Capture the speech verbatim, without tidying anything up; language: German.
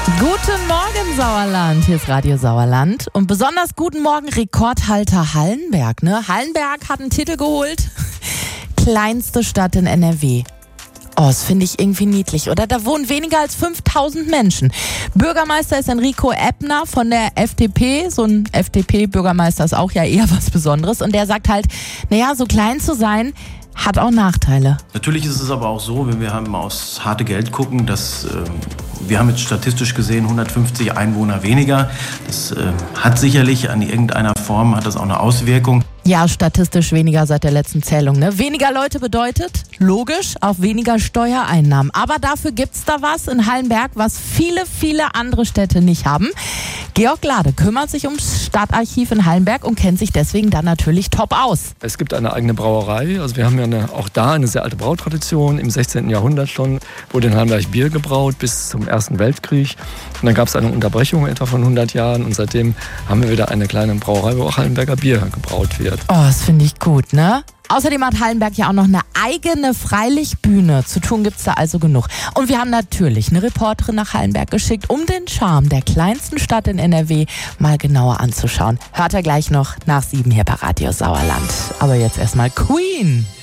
Guten Morgen, Sauerland. Hier ist Radio Sauerland. Und besonders guten Morgen, Rekordhalter Hallenberg. Ne? Hallenberg hat einen Titel geholt. Kleinste Stadt in N R W. Oh, das finde ich irgendwie niedlich, oder? Da wohnen weniger als fünftausend Menschen. Bürgermeister ist Enrico Ebner von der F D P. So ein F D P-Bürgermeister ist auch ja eher was Besonderes. Und der sagt halt, naja, so klein zu sein, hat auch Nachteile. Natürlich ist es aber auch so, wenn wir mal aufs harte Geld gucken, dass äh, wir haben jetzt statistisch gesehen hundertfünfzig Einwohner weniger. Das äh, hat sicherlich an irgendeiner Form hat das auch eine Auswirkung. Ja, statistisch weniger seit der letzten Zählung. Ne? Weniger Leute bedeutet, logisch, auch weniger Steuereinnahmen. Aber dafür gibt's da was in Hallenberg, was viele, viele andere Städte nicht haben. Georg Lade kümmert sich ums Stadtarchiv in Hallenberg und kennt sich deswegen dann natürlich top aus. Es gibt eine eigene Brauerei. Also wir haben ja eine, auch da eine sehr alte Brautradition. Im sechzehnten Jahrhundert schon wurde in Hallenberg Bier gebraut bis zum Ersten Weltkrieg. Und dann gab es eine Unterbrechung etwa von hundert Jahren. Und seitdem haben wir wieder eine kleine Brauerei, wo auch Hallenberger Bier gebraut wird. Oh, das finde ich gut, ne? Außerdem hat Hallenberg ja auch noch eine eigene Freilichtbühne. Zu tun gibt's da also genug. Und wir haben natürlich eine Reporterin nach Hallenberg geschickt, um den Charme der kleinsten Stadt in N R W mal genauer anzuschauen. Hört er gleich noch nach sieben hier bei Radio Sauerland. Aber jetzt erstmal Queen.